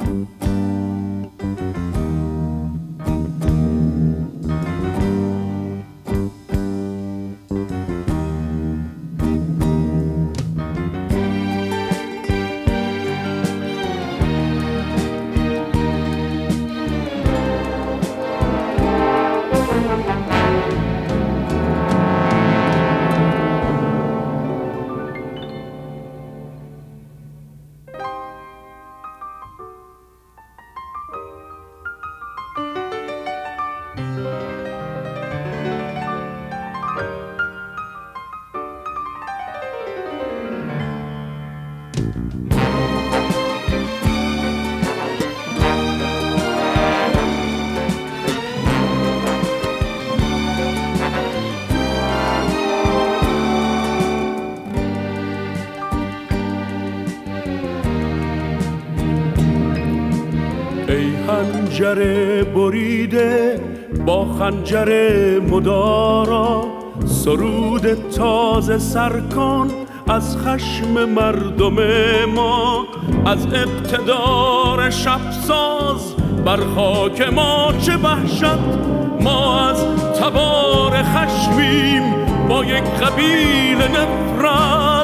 ای خنجر بریده با خنجر مدارا، سرود تازه سر کن از خشم مردم ما. از اقتدار شب ساز بر خاک ما چه وحشت، ما از تبار خشمیم با یک قبیل نفرت.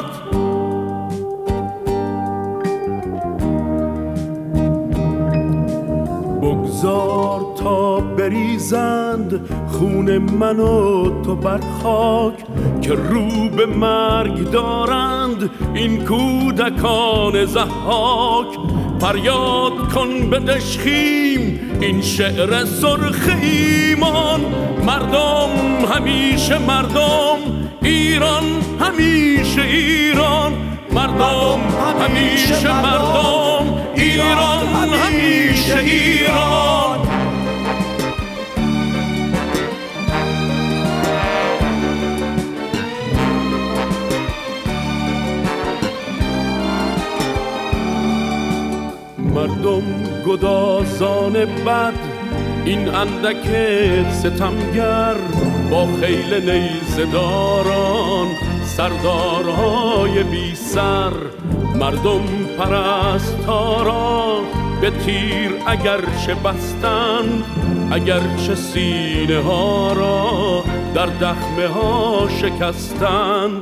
بگذار تا بریزند خون من و تو بر خاک، که رو به مرگ دارند این کودکان ضحاک. فریاد کن به دشخیم این شعر سرخ ایمان، مردم همیشه مردم، ایران همیشه ایران. مردم همیشه مردم، ایران همیشه ایران. مردم گدازان بد، این اندک ستمگر، با خیل نیزداران سردارهای بی سر. مردم پرستارا به تیر اگرچه بستند، اگرچه سینه ها را در دخمه ها شکستند.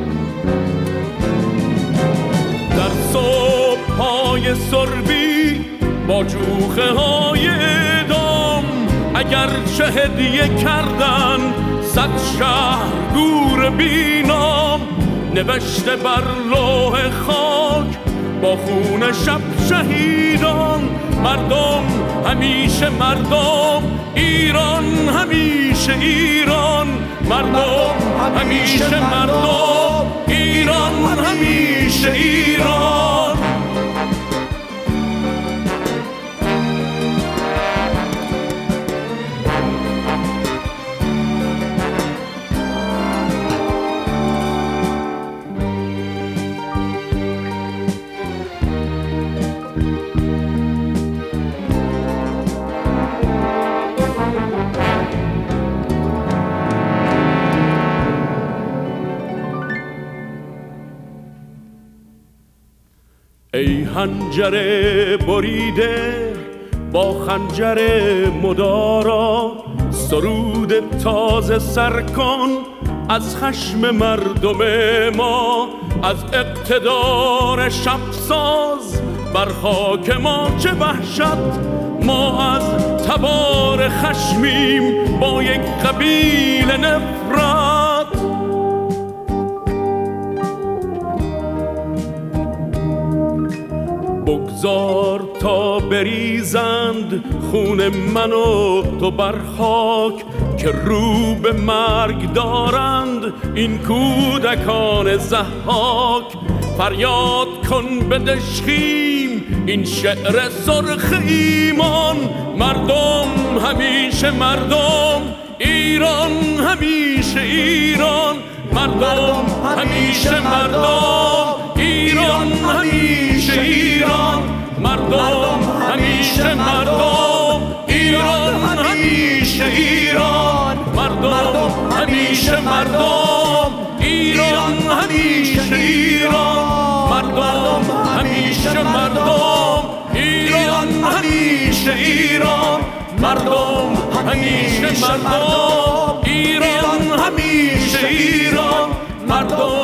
در صبح های سربی با جوخه های اعدام، اگرچه هدیه کردن 100 شهر گور بینام. نوشته بر لوح خاک با خون شب شهیدان، مردم همیشه مردم، ایران همیشه ایران. مردم همیشه مردم، ایران همیشه ایران. ای خنجر بریده با خنجر مدارا، سرود تازه سر کن از خشم مردم ما. از اقتدار شب ساز بر خاک ما چه وحشت، ما از تبار خشمیم با یک قبیل نفرت. بگذار تا بریزند خون من و تو بر خاک، که رو به مرگ دارند این کودکان ضحاک. فریاد کن به دشخیم این شعر سرخ ایمان، مردم همیشه مردم، ایران همیشه ایران. مردم همیشه مردم، ایران همیشه ایران. مردم همیشه مردم، ایران همیشه ایران. مردم همیشه مردم، ایران همیشه ایران. مردم همیشه مردم، ایران همیشه ایران، مردم همیشه مردم، ایران همیشه ایران، مردم